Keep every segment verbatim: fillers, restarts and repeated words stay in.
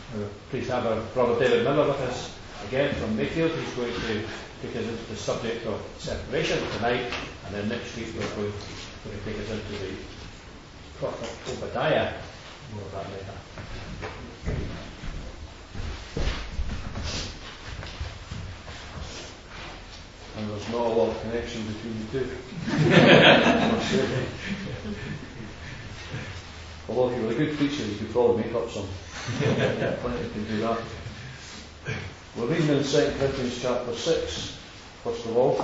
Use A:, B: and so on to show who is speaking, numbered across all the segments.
A: We're pleased to have our brother David Miller with us again from Mayfield. He's going to take us into the subject of separation tonight, and then next week we're going, going to take us into the prophet Obadiah. More of that later. And there's not a lot of connection between the two. Although if you were a good preacher, you could probably make up some. Yeah, plenty can do that. We're reading in Second Corinthians chapter six, first of all.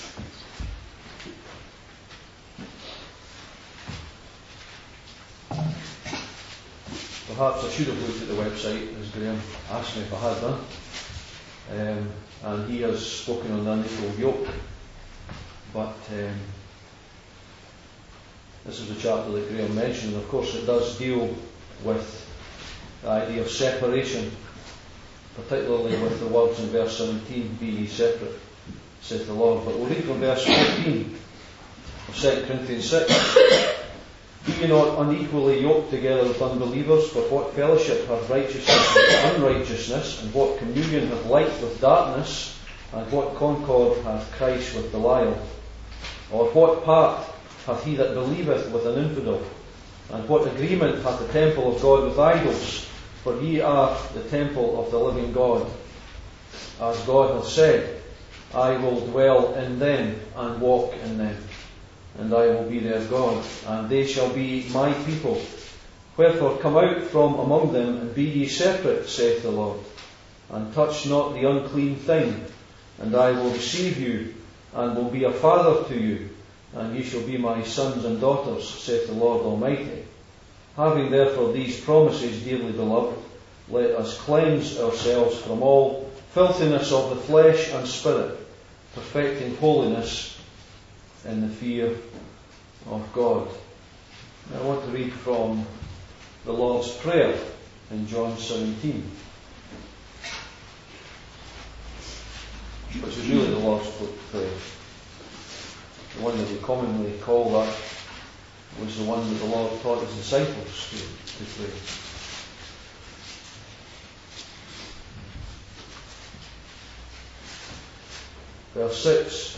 A: Perhaps I should have looked at the website, as Graham asked me if I had done. Um, and he has spoken on the unequal yoke. But um, this is the chapter that Graham mentioned, and of course it does deal with the idea of separation, particularly with the words in verse seventeen, be ye separate, saith the Lord. But we'll read from verse fourteen of Second Corinthians six. Be ye not unequally yoked together with unbelievers, for what fellowship hath righteousness with unrighteousness, and what communion hath light with darkness, and what concord hath Christ with Belial? Or what part hath he that believeth with an infidel? And what agreement hath the temple of God with idols? For ye are the temple of the living God. As God hath said, I will dwell in them and walk in them, and I will be their God, and they shall be my people. Wherefore come out from among them, and be ye separate, saith the Lord, and touch not the unclean thing, and I will receive you, and will be a father to you, and ye shall be my sons and daughters, saith the Lord Almighty. Having therefore these promises, dearly beloved, let us cleanse ourselves from all filthiness of the flesh and spirit, perfecting holiness in the fear of God. Now I want to read from the Lord's Prayer in John seventeen, which is really the Lord's Prayer. The one that we commonly call that was the one that the Lord taught his disciples to, to pray. Verse six.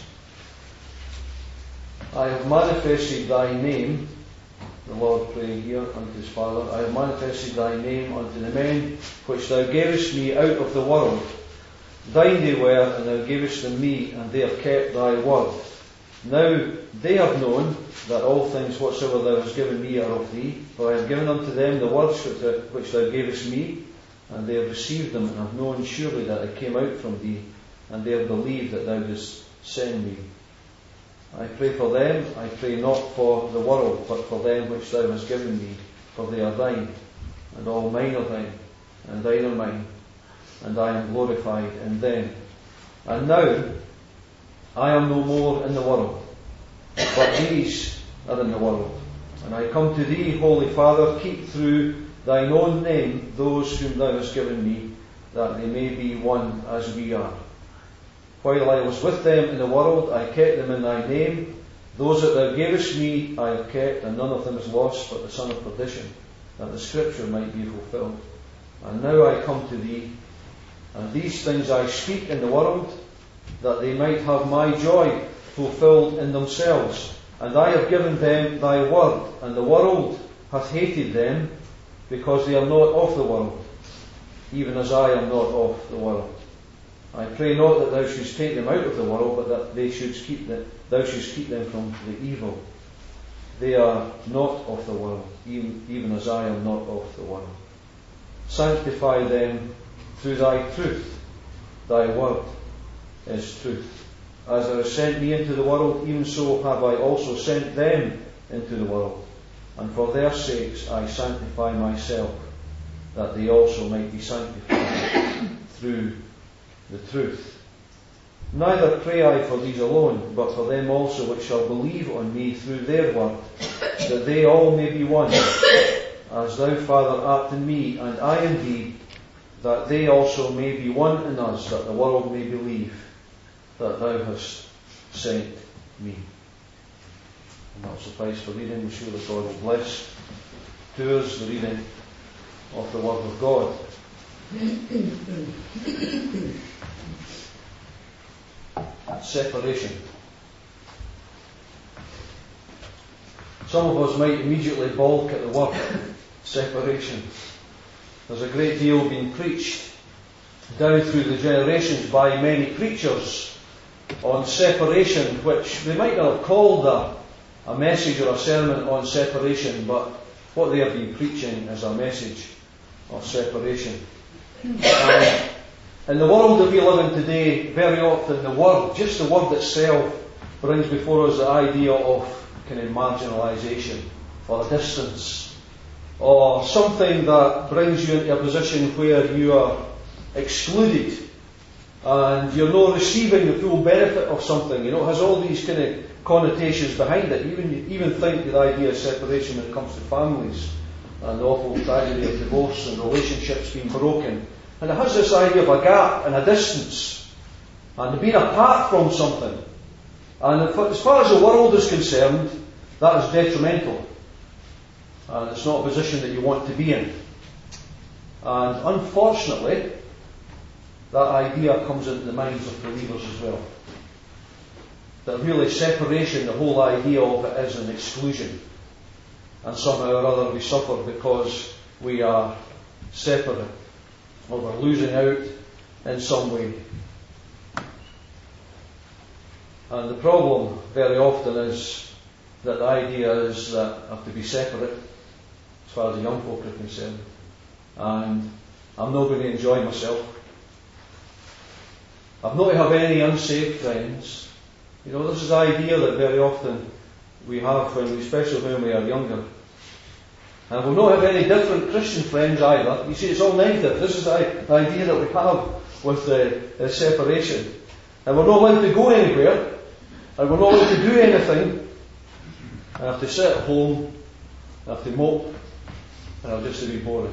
A: I have manifested thy name, the Lord praying here unto his Father, I have manifested thy name unto the men which thou gavest me out of the world. Thine they were, and thou gavest them me, and they have kept thy word. Now they have known that all things whatsoever thou hast given me are of thee, for I have given unto them the words which thou gavest me, and they have received them, and have known surely that I came out from thee, and they have believed that thou didst send me. I pray for them, I pray not for the world, but for them which thou hast given me, for they are thine, and all mine are thine, and thine are mine, and I am glorified in them. And now I am no more in the world, but these are in the world. And I come to thee, Holy Father, keep through thine own name those whom thou hast given me, that they may be one as we are. While I was with them in the world, I kept them in thy name. Those that thou gavest me I have kept, and none of them is lost but the son of perdition, that the scripture might be fulfilled. And now I come to thee, and these things I speak in the world, that they might have my joy fulfilled in themselves. And I have given them thy word, and the world hath hated them, because they are not of the world, even as I am not of the world. I pray not that thou shouldst take them out of the world, but that they shouldst keep them, thou shouldst keep them from the evil. They are not of the world, even, even as I am not of the world. Sanctify them through thy truth. Thy word is truth. As thou hast sent me into the world, even so have I also sent them into the world. And for their sakes I sanctify myself, that they also might be sanctified through the truth. Neither pray I for these alone, but for them also which shall believe on me through their word, that they all may be one, as thou, Father, art in me, and I in thee, that they also may be one in us, that the world may believe that thou hast sent me. And that will suffice for reading. We're sure that God will bless to us the reading of the Word of God. Separation. Some of us might immediately balk at the word separation. There's a great deal being preached down through the generations by many preachers on separation, which they might not have called a, a message or a sermon on separation, but what they have been preaching is a message of separation. And in the world that we live in today, very often the word, just the word itself, brings before us the idea of kind of marginalisation or distance, or something that brings you into a position where you are excluded and you're not receiving the full benefit of something. You know, it has all these kind of connotations behind it. Even even think of the idea of separation when it comes to families and the awful tragedy of divorce and relationships being broken. And it has this idea of a gap and a distance and being apart from something. And as far as the world is concerned, that is detrimental. And it's not a position that you want to be in. And unfortunately, that idea comes into the minds of believers as well. That really separation, the whole idea of it is an exclusion. And somehow or other we suffer because we are separate, or we're losing out in some way. And the problem very often is that the idea is that I have to be separate as far as the young folk are concerned. And I'm not going to enjoy myself. I've not to have any unsaved friends. You know, this is the idea that very often we have, when we, especially when we are younger. And we'll not have any different Christian friends either. You see, it's all negative. This is the idea that we have with the, the separation. And we're not allowed to go anywhere. And we're not allowed to do anything. I have to sit at home. I have to mope. And I'll just to be bored.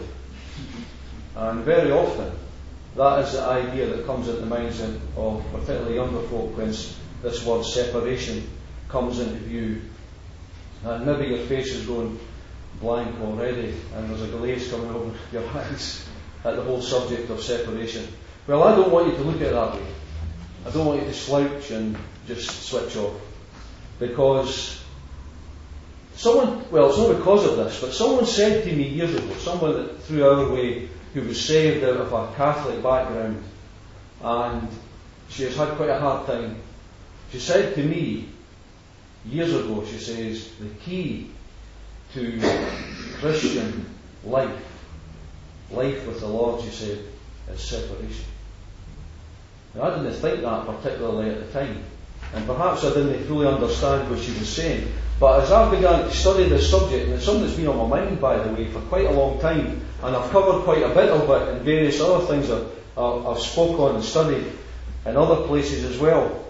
A: And very often, that is the idea that comes into the minds of particularly younger folk when this word separation comes into view. And maybe your face is going blank already, and there's a glaze coming over your eyes at the whole subject of separation. Well, I don't want you to look at it that way. I don't want you to slouch and just switch off. Because someone, well, it's not because of this, but someone said to me years ago, someone that through our way, who was saved out of a Catholic background, and she has had quite a hard time. She said to me years ago, she says, the key to Christian life, life with the Lord, she said, is separation. Now, I didn't think that particularly at the time, and perhaps I didn't fully understand what she was saying, but as I began to study this subject, and it's something that's been on my mind, by the way, for quite a long time, and I've covered quite a bit of it in various other things that I've spoken on and studied in other places as well.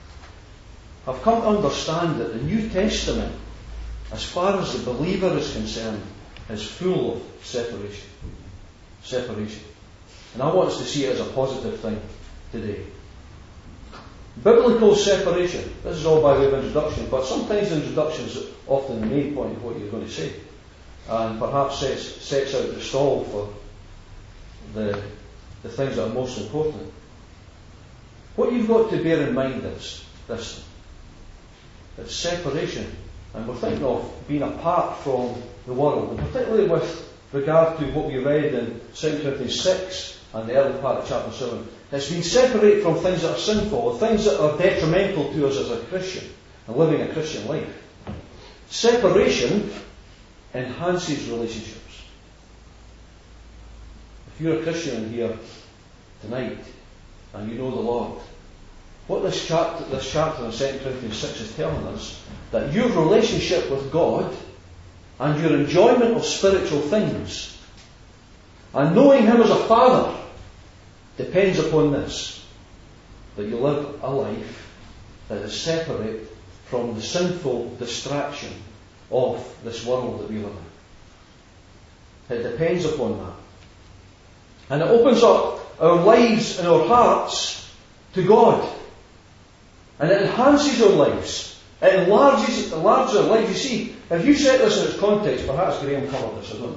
A: I've come to understand that the New Testament, as far as the believer is concerned, is full of separation. Separation. And I want us to see it as a positive thing today. Biblical separation. This is all by way of introduction, but sometimes introduction is often the main point of what you're going to say, and perhaps sets, sets out the stall for the, the things that are most important. What you've got to bear in mind is this. It's separation. And we're thinking of being apart from the world, and particularly with regard to what we read in Second Corinthians six and the early part of chapter seven. It's being separated from things that are sinful, things that are detrimental to us as a Christian and living a Christian life. Separation enhances relationships. If you're a Christian in here tonight and you know the Lord, what this chapter, this chapter in Second Corinthians six is telling us, that your relationship with God and your enjoyment of spiritual things and knowing Him as a Father depends upon this, that you live a life that is separate from the sinful distraction of this world that we live in. It depends upon that. And it opens up our lives and our hearts to God. And it enhances our lives. It enlarges, enlarges our lives. You see, if you set this in its context, perhaps Graham covered this, I don't know.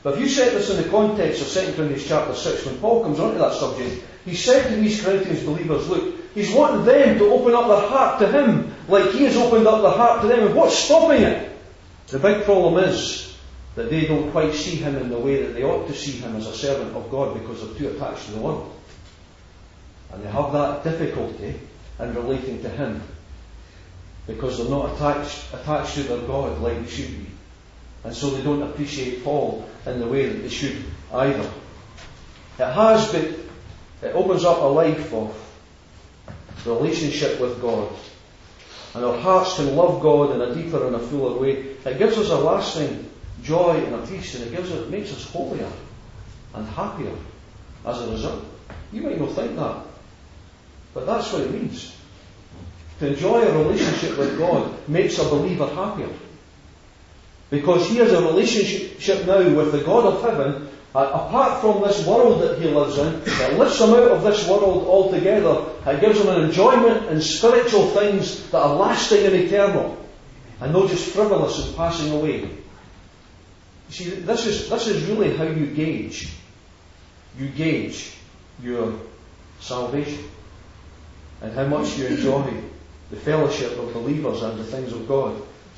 A: But if you set this in the context of Second Corinthians chapter six, when Paul comes onto that subject, he said to these Corinthians believers, look, he's wanting them to open up their heart to him, like he has opened up their heart to them. And what's stopping it? The big problem is that they don't quite see him in the way that they ought to see him as a servant of God, because they're too attached to the world. And they have that difficulty in relating to him, because they're not attached, attached to their God like they should be. And so they don't appreciate Paul in the way that they should either. It has been, it opens up a life of relationship with God. And our hearts can love God in a deeper and a fuller way. It gives us a lasting joy and a peace, and it gives it makes us holier and happier as a result. You might not think that, but that's what it means. To enjoy a relationship with God makes a believer happier. Because he has a relationship now with the God of heaven, uh, apart from this world that he lives in, that lifts him out of this world altogether. It gives him an enjoyment in spiritual things that are lasting and eternal, and not just frivolous and passing away. You see, this is, this is really how you gauge, you gauge your salvation, and how much you enjoy the fellowship of believers and the things of God.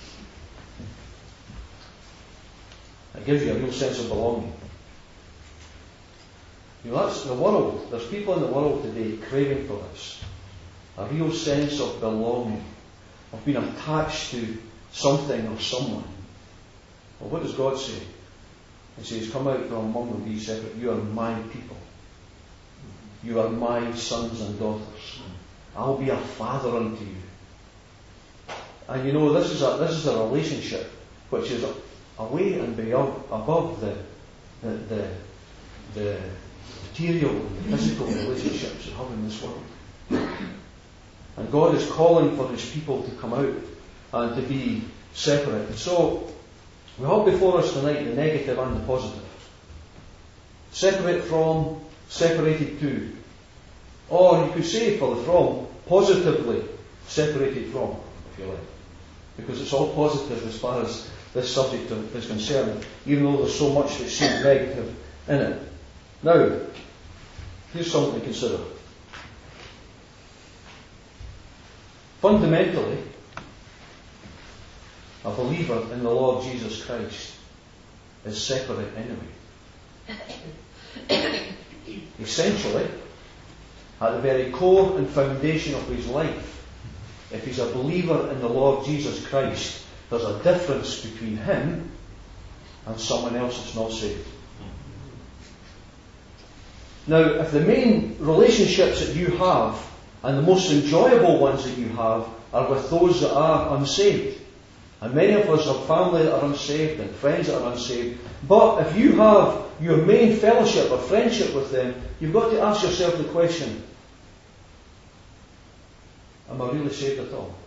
A: It gives you a real sense of belonging. You know, that's the world. There's people in the world today craving for this. A real sense of belonging, of being attached to something or someone. Well, what does God say? He says, come out from among them, be separate. You are my people. You are my sons and daughters. I'll be a father unto you. And you know, this is a, this is a relationship which is away and beyond, above the, the, the, the material and the physical relationships we have in this world. And God is calling for his people to come out and to be separate. And so, we have before us tonight the negative and the positive. Separate from, separated to. Or you could say for the from, positively separated from, if you like. Because it's all positive as far as this subject is concerned, even though there's so much that seems negative in it. Now, here's something to consider. Fundamentally, a believer in the Lord Jesus Christ is separate anyway. Essentially, at the very core and foundation of his life, if he's a believer in the Lord Jesus Christ, there's a difference between him and someone else that's not saved. Now, if the main relationships that you have, and the most enjoyable ones that you have, are with those that are unsaved, and many of us have family that are unsaved and friends that are unsaved, but if you have your main fellowship or friendship with them, you've got to ask yourself the question, am I really saved at all?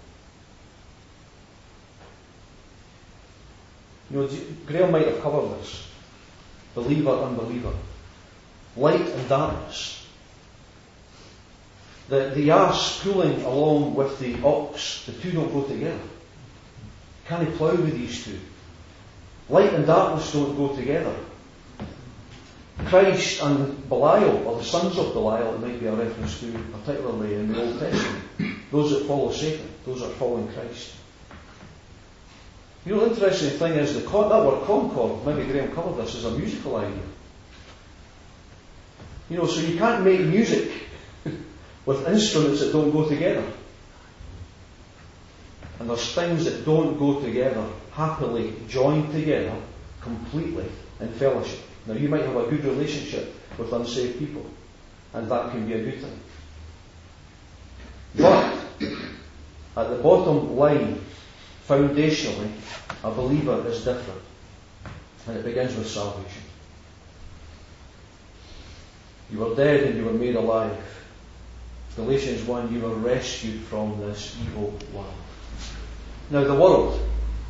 A: You know, Graham might have covered this. Believer, unbeliever. Light and darkness. The, the ass pulling along with the ox, the two don't go together. Can he plough with these two? Light and darkness don't go together. Christ and Belial, or the sons of Belial, it might be a reference to, particularly in the Old Testament. Those that follow Satan, those that are following Christ. You know, the interesting thing is, the con- that word concord, maybe Graham covered this, is a musical idea. You know, so you can't make music with instruments that don't go together. And there's things that don't go together, happily joined together, completely, in fellowship. Now, you might have a good relationship with unsaved people, and that can be a good thing. But, at the bottom line, foundationally, a believer is different. And it begins with salvation. You were dead and you were made alive. Galatians one, you were rescued from this evil world. Now the world,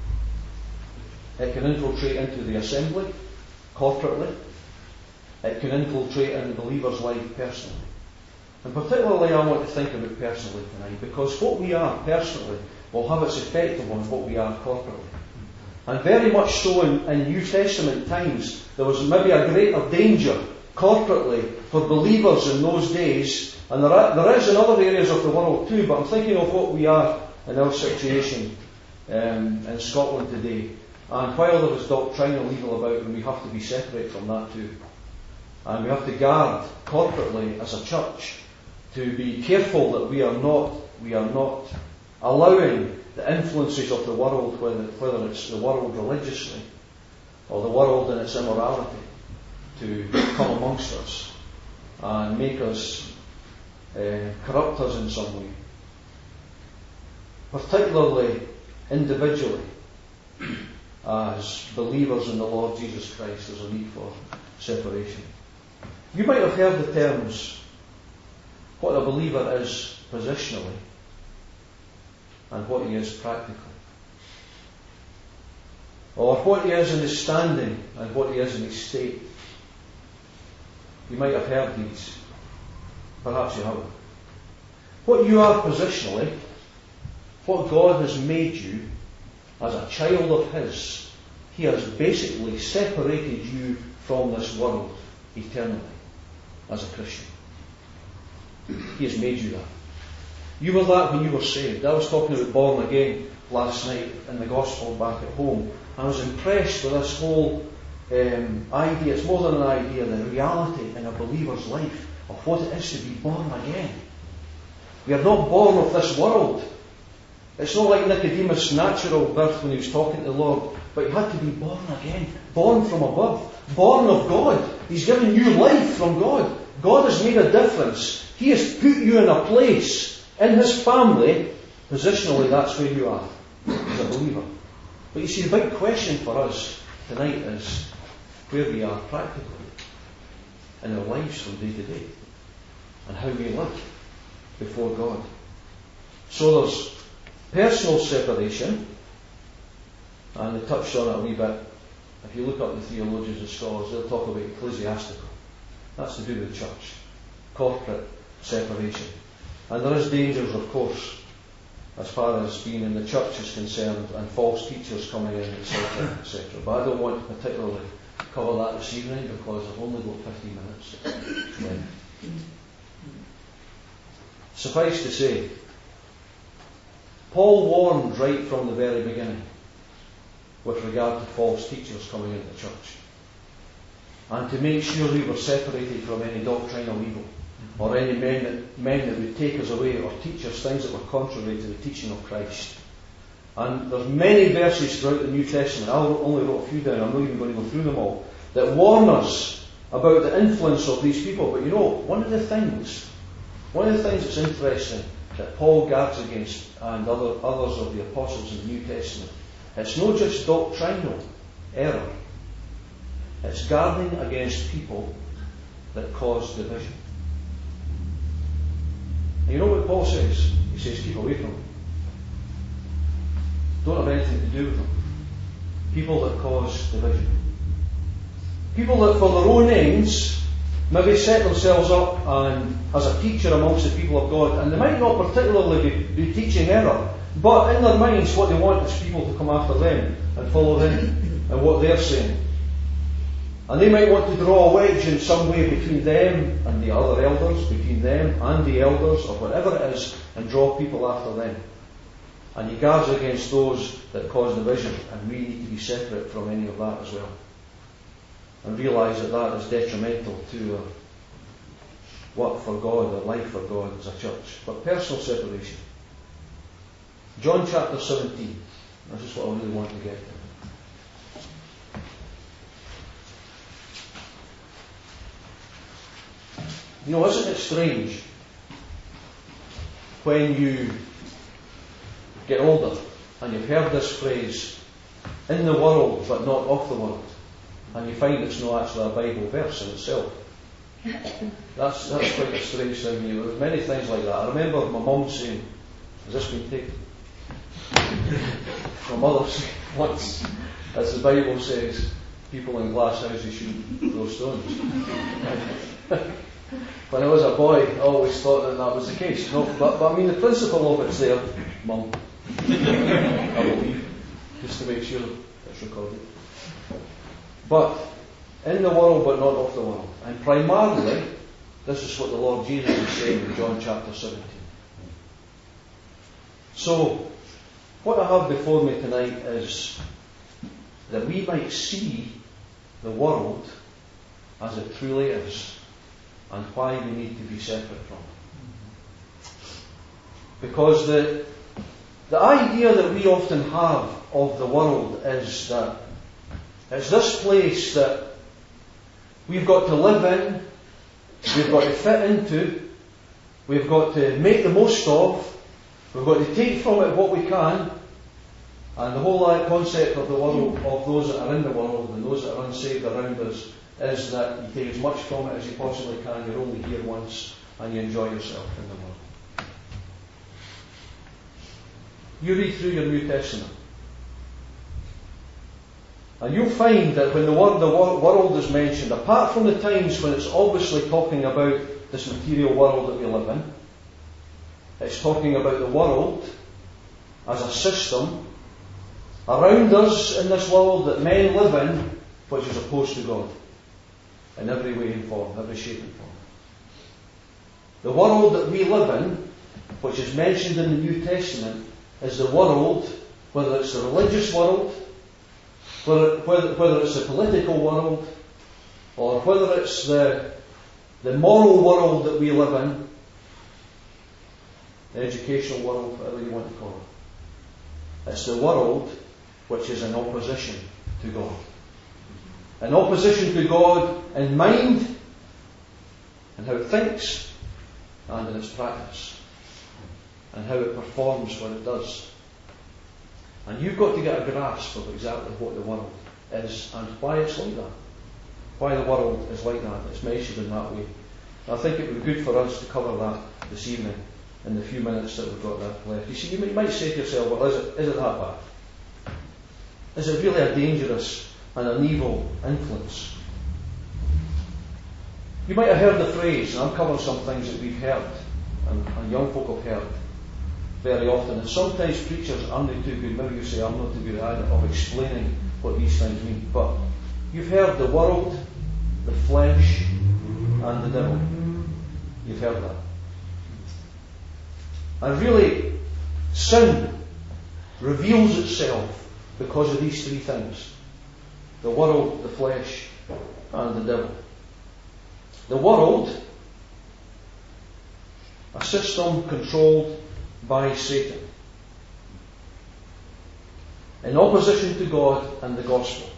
A: it can infiltrate into the assembly, corporately. It can infiltrate in the believer's life personally. And particularly I want to think about personally tonight, because what we are personally will have its effect upon what we are corporately. And very much so in, in New Testament times, there was maybe a greater danger corporately for believers in those days. And there, are, there is in other areas of the world too, but I'm thinking of what we are in our situation um, in Scotland today. And while there is doctrinal evil about, and we have to be separate from that too. And we have to guard corporately as a church to be careful that we are not we are not allowing the influences of the world, whether, whether it's the world religiously or the world in its immorality, to come amongst us and make us uh, corrupt us in some way. Particularly individually, as believers in the Lord Jesus Christ, there's a need for separation. You might have heard the terms what a believer is positionally and what he is practically, or what he is in his standing and what he is in his state. You might have heard these. Perhaps you haven't. What you are positionally, what God has made you as a child of His, He has basically separated you from this world eternally as a Christian. He has made you that. You were that when you were saved. I was talking about born again last night in the gospel back at home. I was impressed with this whole um, idea. It's more than an idea, the reality in a believer's life of what it is to be born again. We are not born of this world. It's not like Nicodemus' natural birth when he was talking to the Lord, but he had to be born again, born from above, born of God. He's given you life from God. God has made a difference. He has put you in a place in His family. Positionally, that's where you are as a believer. But you see, the big question for us tonight is where we are practically in our lives from day to day and how we live before God. So there's personal separation, and they touched on it a wee bit. If you look up the theologians and scholars, they'll talk about ecclesiastical. That's to do with the church. Corporate separation. And there is dangers, of course, as far as being in the church is concerned, and false teachers coming in, et cetera, et cetera. But I don't want to particularly cover that this evening because I've only got fifteen minutes. Yeah. Suffice to say, Paul warned right from the very beginning with regard to false teachers coming into the church, and to make sure we were separated from any doctrinal evil or any men that, men that would take us away or teach us things that were contrary to the teaching of Christ. And there's many verses throughout the New Testament, I only wrote a few down, I'm not even going to go through them all, that warn us about the influence of these people. But you know, one of the things, one of the things that's interesting that Paul guards against, and other, others of the apostles in the New Testament, it's not just doctrinal error. It's guarding against people that cause division. And you know what Paul says? He says, keep away from them. Don't have anything to do with them. People that cause division. People that for their own ends maybe set themselves up and as a teacher amongst the people of God, and they might not particularly be, be teaching error, but in their minds what they want is people to come after them and follow them and what they're saying. And they might want to draw a wedge in some way between them and the other elders, between them and the elders, or whatever it is, and draw people after them. And he guards against those that cause division, and we need to be separate from any of that as well. And realise that that is detrimental to our work for God, our life for God as a church. But personal separation. John chapter seventeen. This is what I really want to get to. You know, isn't it strange when you get older and you've heard this phrase, in the world but not of the world, and you find it's not actually a Bible verse in itself. That's that's quite a strange thing. You know, there's many things like that. I remember my mum saying, has this been taken? My mother said once, as the Bible says, people in glass houses shouldn't throw stones. When I was a boy, I always thought that that was the case. No, but, but I mean, the principle of it's there, Mum. I believe, just to make sure it's it's recorded. But in the world, but not of the world. And primarily, this is what the Lord Jesus is saying in John chapter seventeen. So, what I have before me tonight is that we might see the world as it truly is, and why we need to be separate from it. Because the, the idea that we often have of the world is that it's this place that we've got to live in, we've got to fit into, we've got to make the most of, we've got to take from it what we can, and the whole concept of the world, of those that are in the world and those that are unsaved around us, is that you take as much from it as you possibly can, you're only here once, and you enjoy yourself in the world. You read through your New Testament, and you'll find that when the word the world is mentioned, apart from the times when it's obviously talking about this material world that we live in, it's talking about the world as a system around us in this world that men live in, which is opposed to God in every way and form, every shape and form. The world that we live in, which is mentioned in the New Testament, is the world, whether it's the religious world, whether, whether, whether it's the political world, or whether it's the, the moral world that we live in, the educational world, whatever you want to call it. It's the world which is in opposition to God. In opposition to God in mind, and how it thinks, and in its practice, and how it performs what it does. And you've got to get a grasp of exactly what the world is and why it's like that. Why the world is like that. It's measured in that way. And I think it would be good for us to cover that this evening in the few minutes that we've got left. You see, you might say to yourself, well, is it, is it that bad? Is it really a dangerous and an evil influence? You might have heard the phrase, and I'm covering some things that we've heard, and, and young folk have heard very often, and sometimes preachers aren't too good, maybe you say I'm not too good either, of explaining what these things mean, but you've heard the world, the flesh, and the devil. You've heard that. And really, sin reveals itself because of these three things. The world, the flesh, and the devil. The world, a system controlled by Satan, in opposition to God and the gospel.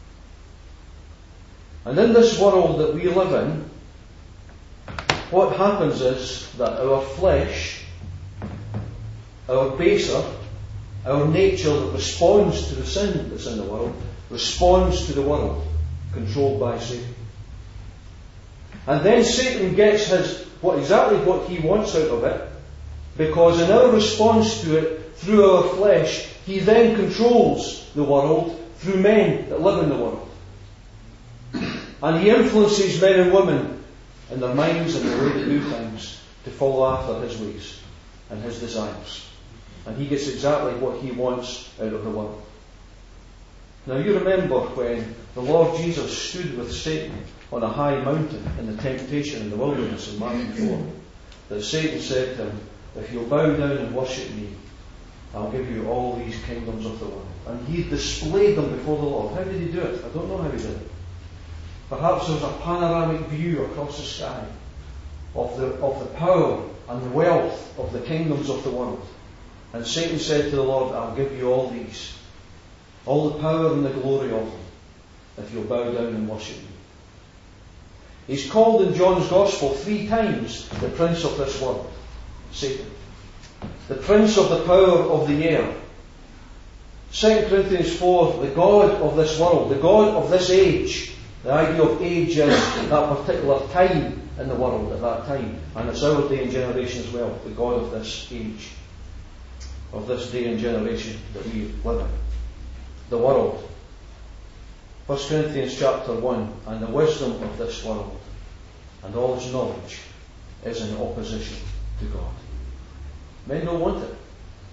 A: And in this world that we live in, what happens is that our flesh, our baser, our nature that responds to the sin that's in the world, responds to the world controlled by Satan. And then Satan gets his what exactly what he wants out of it, because in our response to it through our flesh, he then controls the world through men that live in the world. And he influences men and women in their minds and the way they do things to follow after his ways and his desires. And he gets exactly what he wants out of the world. Now you remember when the Lord Jesus stood with Satan on a high mountain in the temptation in the wilderness in Matthew four, that Satan said to him, if you'll bow down and worship me, I'll give you all these kingdoms of the world. And he displayed them before the Lord. How did he do it? I don't know how he did it. Perhaps there was a panoramic view across the sky of the, of the power and the wealth of the kingdoms of the world. And Satan said to the Lord, I'll give you all these, all the power and the glory of them, if you'll bow down and worship me. He's called in John's Gospel three times the prince of this world, Satan. The prince of the power of the air. Second Corinthians four, the God of this world, the God of this age. The idea of age is that particular time in the world at that time. And it's our day and generation as well, the God of this age, of this day and generation that we live in. The world. First Corinthians chapter one, and the wisdom of this world and all its knowledge is in opposition to God. Men don't want it.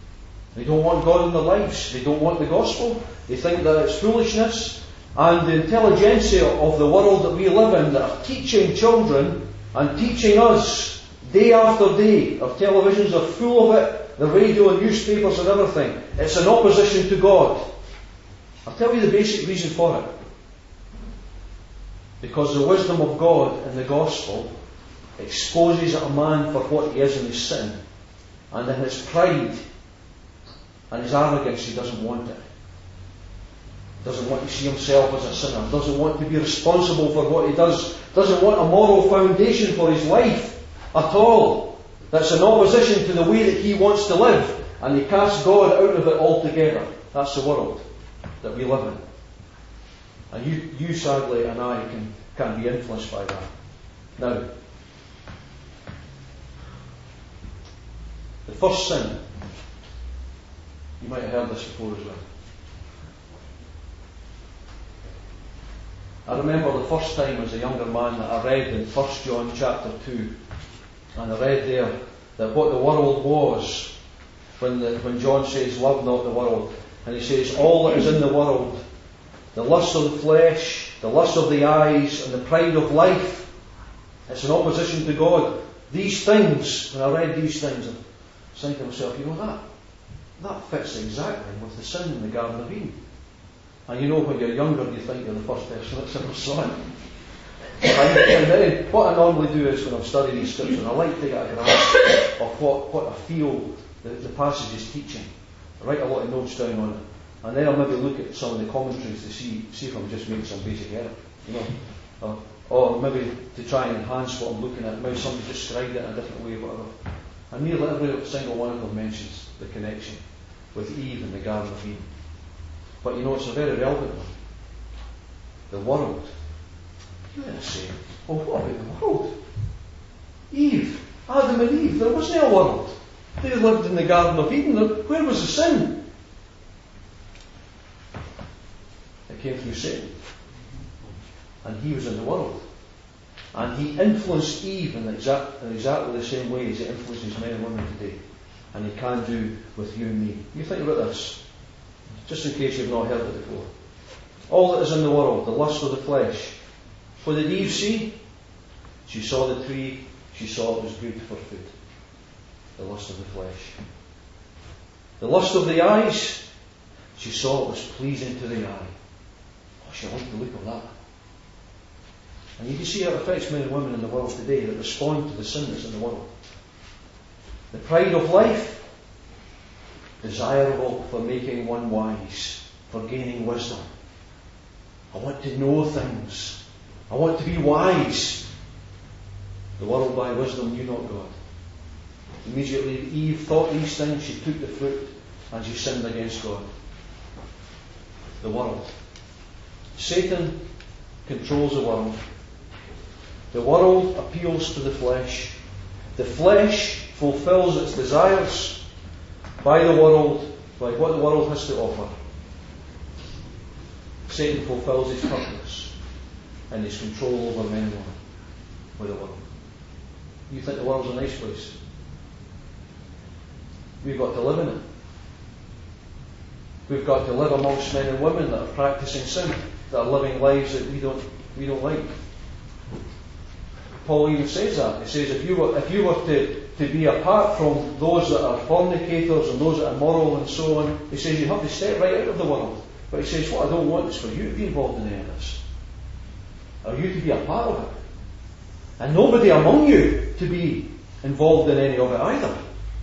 A: They don't want God in their lives. They don't want the gospel. They think that it's foolishness. And the intelligentsia of the world that we live in that are teaching children and teaching us day after day. Our televisions are full of it. The radio and newspapers and everything. It's an opposition to God. I'll tell you the basic reason for it. Because the wisdom of God in the gospel exposes a man for what he is in his sin. And in his pride and his arrogance, he doesn't want it. He doesn't want to see himself as a sinner. Doesn't want to be responsible for what he does. Doesn't want a moral foundation for his life at all. That's in opposition to the way that he wants to live. And he casts God out of it altogether. That's the world that we live in. And you, you sadly, and I can, can be influenced by that. Now, the first sin, you might have heard this before as well. I remember the first time as a younger man that I read in First John chapter two, and I read there that what the world was, when, the, when John says, love not the world, and he says, all that is in the world, the lust of the flesh, the lust of the eyes, and the pride of life, it's in opposition to God. These things, when I read these things, I was thinking to myself, you know, that, that fits exactly with the sin in the Garden of Eden. And you know, when you're younger, you think you're the first person that's ever saw it. And, and then, what I normally do is, when I'm studying these scriptures, I like to get a grasp of what, what I feel the, the passage is teaching. I write a lot of notes down on it. And then I'll maybe look at some of the commentaries to see see if I'm just making some basic error. You know, or, or maybe to try and enhance what I'm looking at. Maybe somebody described it in a different way, whatever. And nearly every single one of them mentions the connection with Eve in the Garden of Eden. But you know, it's a very relevant one. The world. You're going to say, well, what about the world? Eve, Adam and Eve, there wasn't a world. They lived in the Garden of Eden. Where was the sin? It came through Satan. And he was in the world. And he influenced Eve in, exact, in exactly the same way as he influences men and women today. And he can do with you and me. You think about this, just in case you've not heard it before. All that is in the world, the lust of the flesh. What did Eve see? She saw the tree, she saw it was good for food. The lust of the flesh. The lust of the eyes, she saw it was pleasing to the eye. Oh, she liked the look of that. And you can see how it affects men and women in the world today that respond to the sin that's in the world. The pride of life, desirable for making one wise, for gaining wisdom. I want to know things. I want to be wise. The world by wisdom knew not God. Immediately Eve thought these things, she took the fruit and she sinned against God. The world. Satan controls the world. The world appeals to the flesh. The flesh fulfills its desires by the world, by what the world has to offer. Satan fulfills his purpose and his control over men and women with the world. You think the world's a nice place? We've got to live in it. We've got to live amongst men and women that are practicing sin, that are living lives that we don't we don't like. Paul even says that. He says if you were if you were to, to be apart from those that are fornicators and those that are immoral and so on, he says you have to step right out of the world. But he says what I don't want is for you to be involved in any of this. Or you to be a part of it. And nobody among you to be involved in any of it either.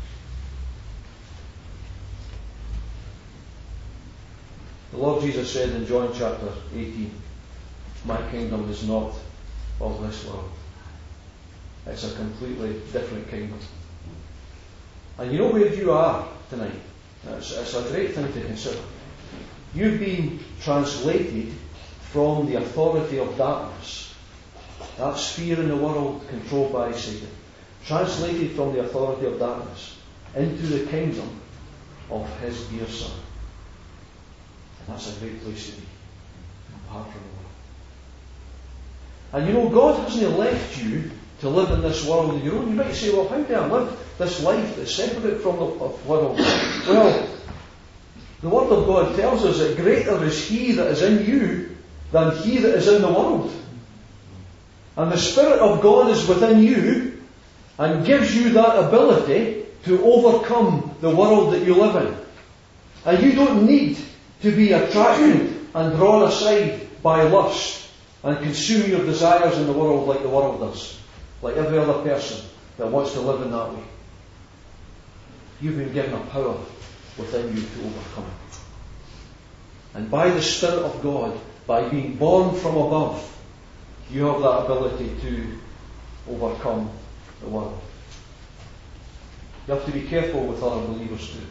A: The Lord Jesus said in John chapter eighteen, my kingdom is not of this world. It's a completely different kingdom. And you know where you are tonight? It's, it's a great thing to consider. You've been translated from the authority of darkness, that sphere in the world controlled by Satan, translated from the authority of darkness into the kingdom of his dear Son. And that's a great place to be, apart from the world. And you know, God hasn't left you to live in this world of your own. You might say, well, how do I live this life that's separate from the world? Well, the Word of God tells us that greater is He that is in you than he that is in the world. And the Spirit of God is within you and gives you that ability to overcome the world that you live in. And you don't need to be attracted and drawn aside by lust and consume your desires in the world like the world does, like every other person that wants to live in that way. You've been given a power within you to overcome it. And by the Spirit of God, by being born from above, you have that ability to overcome the world. You have to be careful with other believers too.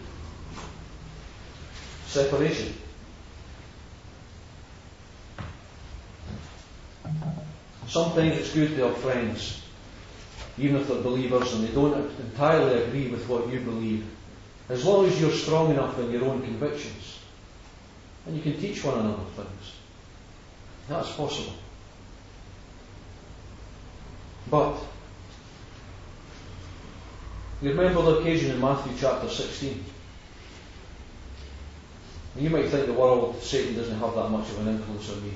A: Separation. Sometimes it's good to have friends, even if they're believers and they don't entirely agree with what you believe, as long as you're strong enough in your own convictions. And you can teach one another things. That's possible. But you remember the occasion in Matthew chapter sixteen. You might think the world, Satan doesn't have that much of an influence on me.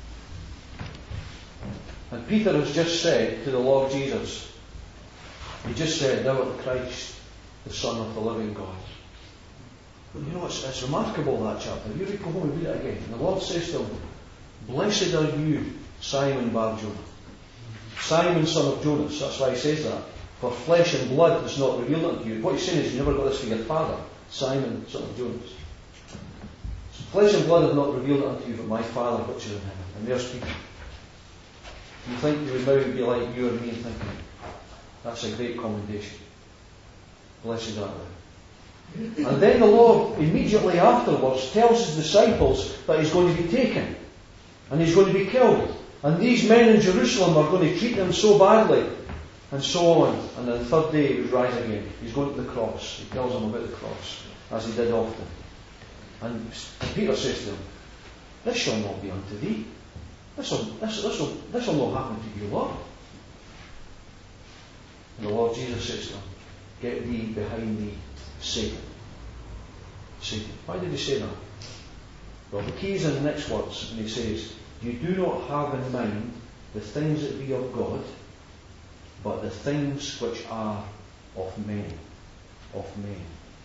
A: And Peter has just said to the Lord Jesus, he just said, "Thou art the Christ, the Son of the living God." But you know, it's, it's remarkable, that chapter. You read, go home and read it again. And the Lord says to him, "Blessed are you, Simon Bar-Jonah." Simon, son of Jonas. That's why he says that. For flesh and blood is not revealed unto you. What he's saying is, you never got this from your father, Simon, son of Jonas. So flesh and blood have not revealed it unto you, but my Father which is in heaven. And there's Peter. You think you would now be like you and me and thinking, that's a great commendation. Blessed art thou. And then the Lord, immediately afterwards, tells his disciples that he's going to be taken. And he's going to be killed. And these men in Jerusalem are going to treat him so badly. And so on. And then the third day he would rise again. He's going to the cross. He tells them about the cross, as he did often. And Peter says to him, "This shall not be unto thee. This will, this, this will, this will not happen to you, Lord." And the Lord Jesus says to him, "Get thee behind me, Satan." Satan. Why did he say that? Well, the key is in the next words, and he says, "You do not have in mind the things that be of God, but the things which are of men." Of men.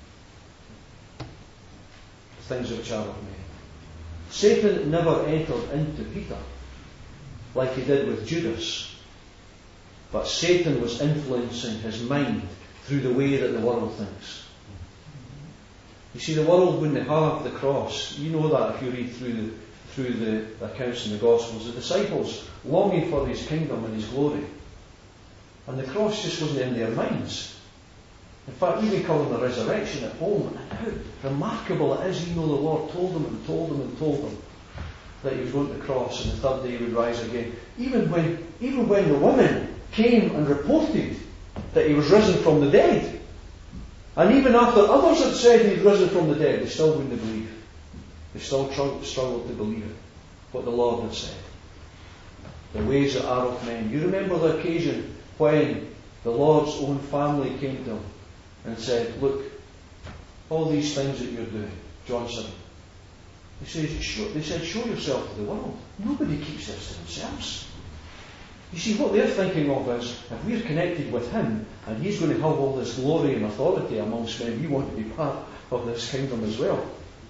A: The things which are of men. Satan never entered into Peter like he did with Judas. But Satan was influencing his mind through the way that the world thinks. You see, the world wouldn't have the cross. You know that if you read through the, through the accounts in the Gospels. The disciples longing for his kingdom and his glory. And the cross just wasn't in their minds. In fact, even calling the resurrection at home, and how remarkable it is, even though the Lord told them and told them and told them that he was going to the cross and the third day he would rise again. Even when, even when the women came and reported that he was risen from the dead, and even after others had said he had risen from the dead, they still wouldn't believe. They still struggled to believe it, what the Lord had said. The ways that are of men. You remember the occasion when the Lord's own family came to him and said, "Look, all these things that you're doing," John seven. He says, show, they said, "Show yourself to the world." Nobody keeps this to themselves. You see, what they're thinking of is, if we're connected with him and he's going to have all this glory and authority amongst men, we want to be part of this kingdom as well.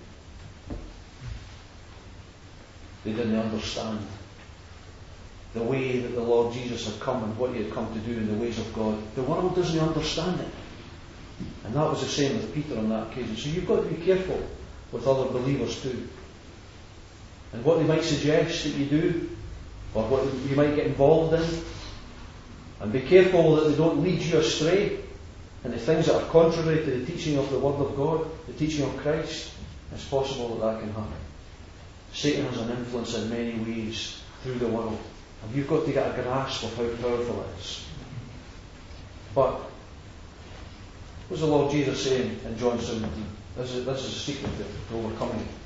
A: They didn't understand the way that the Lord Jesus had come and what he had come to do in the ways of God. The world doesn't understand it. And that was the same with Peter on that occasion. So you've got to be careful with other believers too. And what they might suggest that you do, or what you might get involved in. And be careful that they don't lead you astray into things that are contrary to the teaching of the Word of God, the teaching of Christ. It's possible that that can happen. Satan has an influence in many ways through the world. And you've got to get a grasp of how powerful it is. But what was the Lord Jesus saying in John seventeen? This is, this is a secret to overcoming it.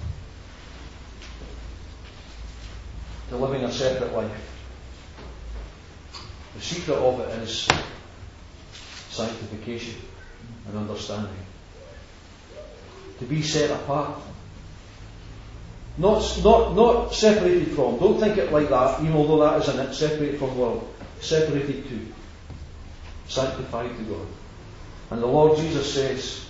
A: To living a separate life. The secret of it is sanctification and understanding. To be set apart. Not, not, not separated from. Don't think it like that, even although that isn't it. Separated from the world. Separated to. Sanctified to God. And the Lord Jesus says,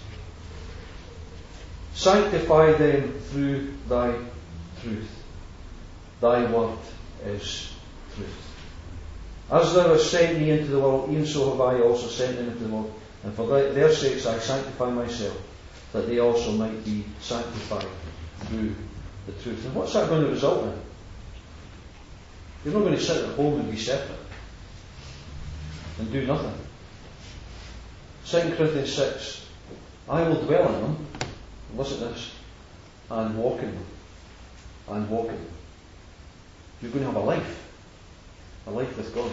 A: sanctify them through thy truth. Thy word is truth. As thou hast sent me into the world, even so have I also sent them into the world. And for their sakes I sanctify myself, that they also might be sanctified through the truth. And what's that going to result in? You're not going to sit at home and be separate and do nothing. Second Corinthians six, I will dwell in them, listen to this, and walk in them. And walk in them. You're going to have a life. A life with God.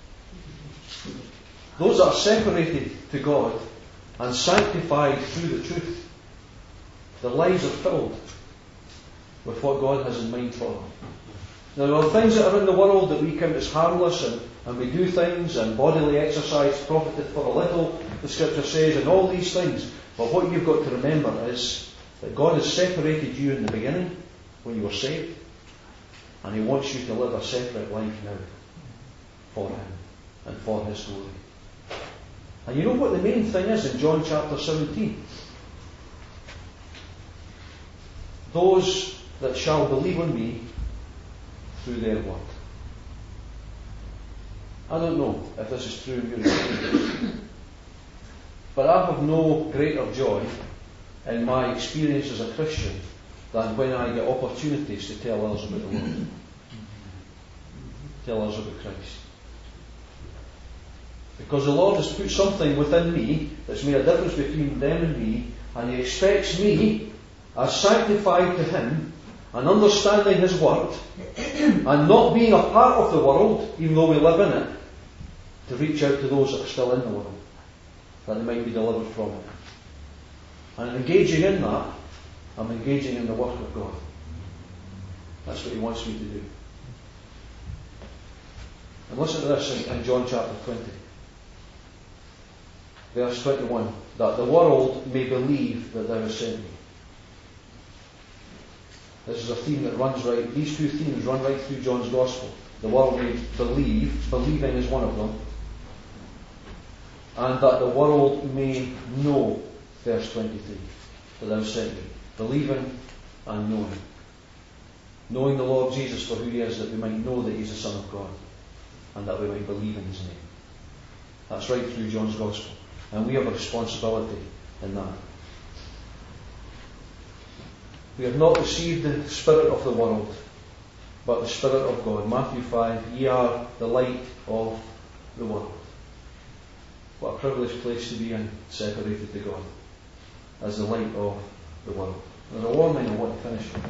A: Those that are separated to God and sanctified through the truth, their lives are filled with what God has in mind for them. Now, there are things that are in the world that we count as harmless, and, and we do things, and bodily exercise profited for a little, the Scripture says, and all these things. But what you've got to remember is that God has separated you in the beginning when you were saved, and He wants you to live a separate life now for Him and for His glory. And you know what the main thing is in John chapter seventeen? Those that shall believe on me through their word. I don't know if this is true in your experience, but I have no greater joy in my experience as a Christian than when I get opportunities to tell others about the Lord. Tell others about Christ. Because the Lord has put something within me that's made a difference between them and me, and He expects me, as sanctified to Him, and understanding His word, and not being a part of the world, even though we live in it, to reach out to those that are still in the world, that they might be delivered from it. And engaging in that, I'm engaging in the work of God. That's what He wants me to do. And listen to this in, in John chapter twenty. Verse twenty-one. That the world may believe that thou hast sent me. This is a theme that runs right, these two themes run right through John's Gospel. The world may believe, believing is one of them. And that the world may know, verse twenty-three, that thou hast sent me. Believing and knowing. Knowing the Lord Jesus for who He is, that we might know that He's the Son of God, and that we might believe in His name. That's right through John's Gospel. And we have a responsibility in that. We have not received the spirit of the world, but the Spirit of God. Matthew five, ye are the light of the world. What a privileged place to be in, separated to God, as the light of the world. There's a warning I want to finish with.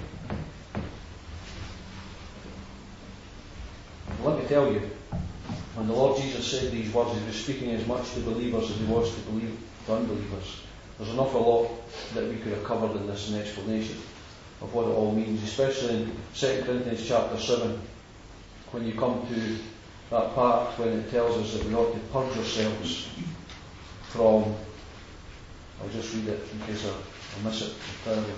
A: Let me tell you, when the Lord Jesus said these words, He was speaking as much to believers as He was to, believe, to unbelievers. There's an awful lot that we could have covered in this in explanation of what it all means, especially in Second Corinthians chapter seven, when you come to that part when it tells us that we ought to purge ourselves from, I'll just read it in case I, I miss it entirely.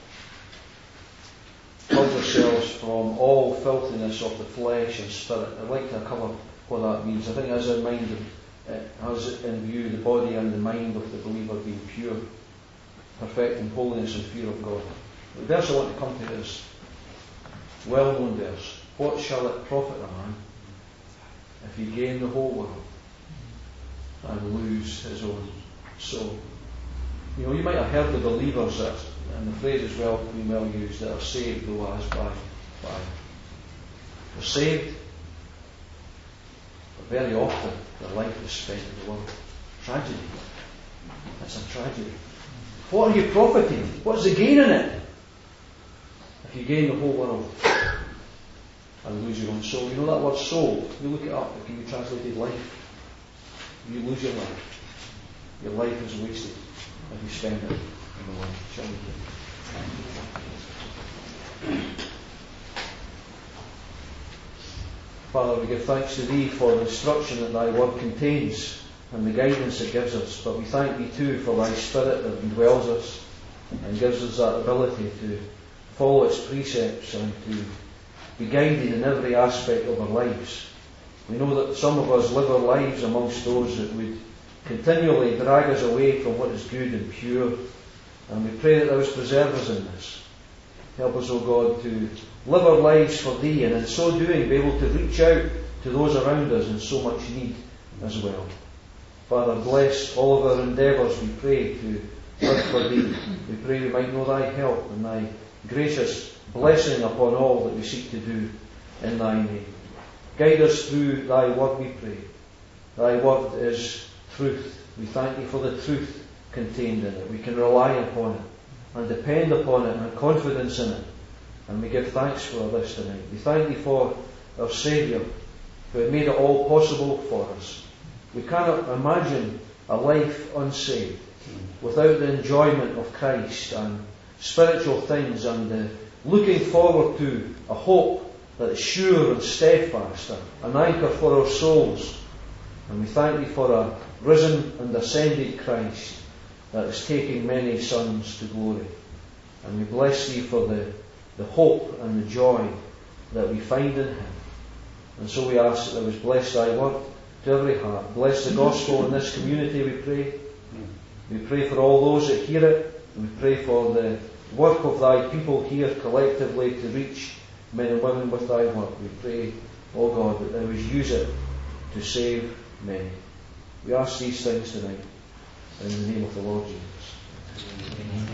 A: Purge ourselves from all filthiness of the flesh and spirit. I'd like to cover what that means. I think as in mind, it has in view the body and the mind of the believer being pure, perfecting holiness and fear of God. The verse I want to come to is well-known verse. What shall it profit a man if he gain the whole world and lose his own soul? You know, you might have heard the believers that, and the phrase is well being well used, that are saved though as by fire. They're saved, but very often their life is spent in the world. Tragedy. It's a tragedy. What are you profiting? What's the gain in it? If you gain the whole world and lose your own soul. You know that word soul? You look it up, it can be translated life. You lose your life. Your life is wasted if you spend it in the world. Shall we pray? Father, we give thanks to Thee for the instruction that Thy Word contains and the guidance it gives us. But we thank Thee too for Thy Spirit that indwells us and gives us that ability to follow its precepts and to be guided in every aspect of our lives. We know that some of us live our lives amongst those that would continually drag us away from what is good and pure, and we pray that Thou would preserve us in this. Help us, O God, to live our lives for Thee, and in so doing be able to reach out to those around us in so much need as well. Father, bless all of our endeavours, we pray, to live for Thee. We pray we might know Thy help and Thy gracious blessing upon all that we seek to do in Thy name. Guide us through Thy Word, we pray. Thy Word is truth. We thank Thee for the truth contained in it. We can rely upon it and depend upon it and have confidence in it. And we give thanks for this tonight. We thank Thee for our Saviour, who had made it all possible for us. We cannot imagine a life unsaved without the enjoyment of Christ and spiritual things and the looking forward to a hope that is sure and steadfast, an anchor for our souls. And we thank Thee for a risen and ascended Christ that is taking many sons to glory. And we bless Thee for the, the hope and the joy that we find in Him. And so we ask that Thou wouldst bless Thy Word to every heart. Bless the gospel in this community, we pray. We pray for all those that hear it. We pray for the work of Thy people here collectively to reach men and women with Thy Word. We pray, O God, that Thou wouldst use it to save many. We ask these things tonight in the name of the Lord Jesus. Amen.